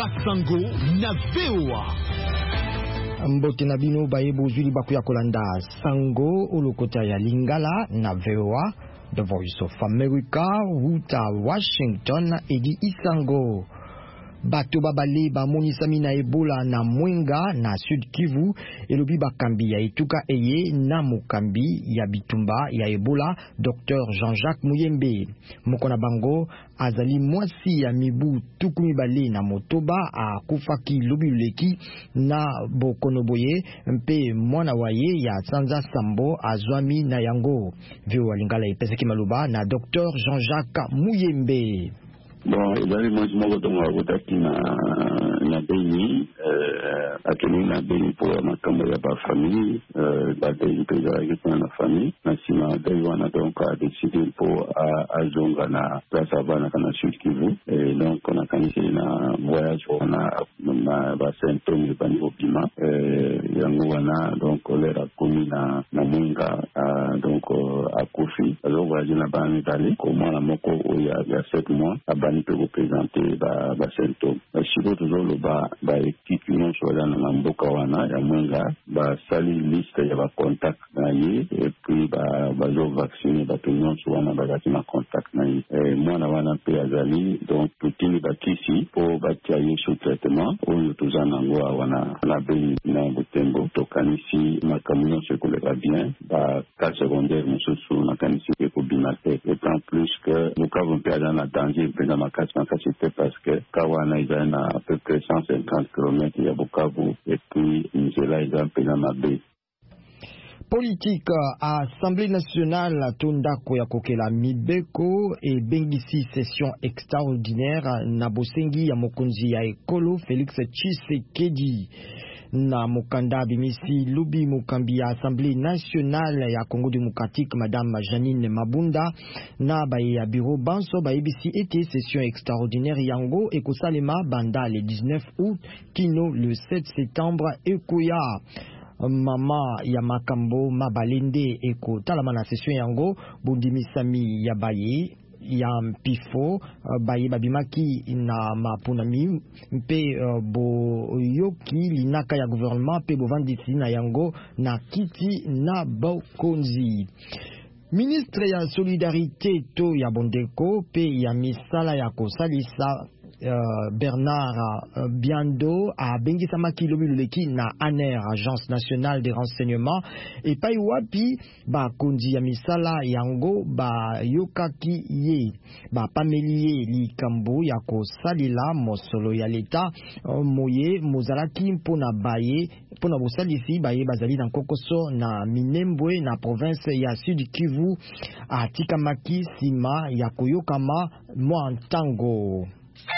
Basango na VOA. Mbote na bino bayebo zuli bakuya kolanda Sango olokota ya Lingala na VOA. The Voice of America, Ruta Washington, Edi Isango. Bato babale ba monisami na Ebola na Mwenga na Sud Kivu elobi bakambi ya etuka eye na mukambi ya bitumba ya Ebola Dr Jean-Jacques Muyembe. Mokona bango azali mwasi ya mibu tukumi bale na motoba a kufaki lobi leki na bokonoboye mpe mwana waye ya Sanza Sambo azwami na yango. Vio walingala ipeseki maluba na Dr Jean-Jacques Muyembe. Bon, ezali mwezi moko tongo akotaki na Beni, akeni na Beni po makambo ya ba famille, badei mpe ezalaki kuna na famille, na sima dei wana donc adeside po azonga na place abanaka na Sud Kivu, donc nakanisi na voyage wana na ba symptômes ebani kobima, yango wana donc olera akomi na Mwenga, donc akufi, azo voyage na bana mibale, ko mwana moko oyo ya 7 mois, abani peut représenter ba symptômes. Siko tozolo ba équipe nyonso na mboka wana ya Mwenga ba sali liste ya ba contact na ye et puis ba zo vacciner ba nyonso wana ba na contact na ye. Mwana wana pe azali donc tutini ba kisi po ba tia ye sous traitement oyo tozana ngo wana na Beni na Butembo tokanisi makambo nyonso koleka bien ba cas secondaire mususu na kanisi ko binate et en plus que nous avons pe na danger pe na c'était parce que Kawana est à peu près 150 km de Bukavu et puis Nzela est un peu dans ma baie. Politique à Assemblée nationale Tondako ya kokela Mibeko et Bengisi session extraordinaire na Bosengi ya mokonzi ya ekolo Félix Tshisekedi. Na mukanda bimisi lubi mukambi ya Assemblée nationale ya Congo démocratique Madame Janine Mabunda na baye ya bureau banso baebisi ete session extraordinaire yango ekosalema banda le 19 août kino le 7 septembre ekoya. Mama ya makambo mabalende eko talama na session yango bundimisami ya baye ya mpifo baye babimaki na mapunami mpe bo yoki linaka ya gouvernement pe bovandisi na yango na kiti na bokonzi. Ministre ya solidarité to ya bondeko pe ya misala ya kosalisa Bernard Biando a bengisa maki lobileki na ANER, Agence nationale des renseignements, et pai wapi ba konzi ya misala yango ba yokaki ye ba pamelie li kambo ya ko salila mosolo ya leta moye mozalaki mpona baye mpona bosalisi baye bazali na kokoso na Minembwe na province ya Sud Kivu atikamaki sima ya koyokama mwa ntango.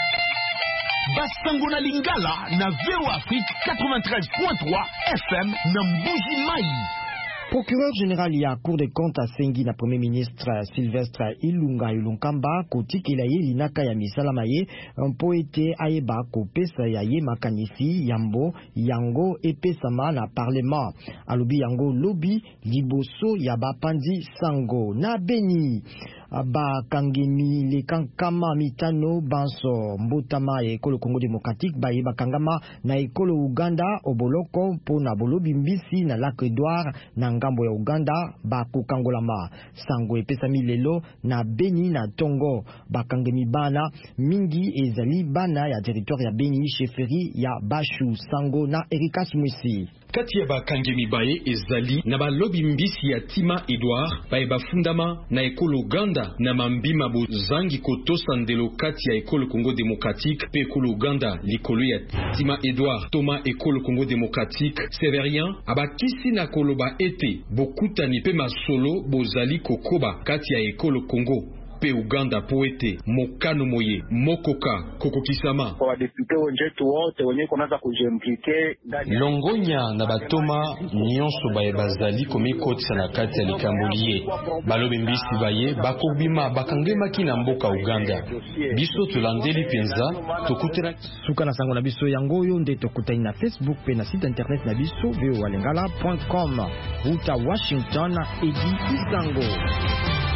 Basango na Lingala na VOA Afrique 93.3 FM na Mbuji Mai. Procureur général ya Cour des comptes à Sengi na Premier ministre Sylvestre Ilunga Ilunkamba kotikela ye linaka ya misala maye mpo ete ayeba kopesa ya ye makanisi yambo yango epesama na parlement. Alobi yango lobi liboso ya bapandi Sango na Beni. Ba kangemi le kankama mitano banso mbotama ya ekolo Congo démocratique ba yeba kangama na ekolo Uganda oboloko po na bolobi mbisi na Lac Edouard na ngambo ya Uganda ba kukangolama. Sango epesami lelo na Beni na Tongo ba kangemi bana mingi ezali bana ya territoire ya Beni chefferie ya Bashu. Sango na Erikas Mwisi. Kati ya bakangemi baye ezali na balobi mbisi ya Tima Edouard baye bafundama na ekolo Uganda na mambima bozangi kotosa ndelo kati ya ekolo Congo démocratique pe ekolo Uganda likolo ya Tima Edouard Thomas ekolo Congo démocratique Severien abakisi na koloba ete bokutani pe masolo bozali kokoba kati ya ekolo Congo pe Uganda poete mokano moye mokoka kokokisama kwa depute wenzetu wote wenye kunaanza kujimplike longonya na batoma nyonso baye bazali komikotisa na kati ya likambuliye balobe mbisi baye bakobima bakangemaki na mboka Uganda biso tolandeli penza tokutela suka na sango na biso yango yo nde tokutani na Facebook pe na site internet na biso voalengala.com. Ruta Washington Edi Isango.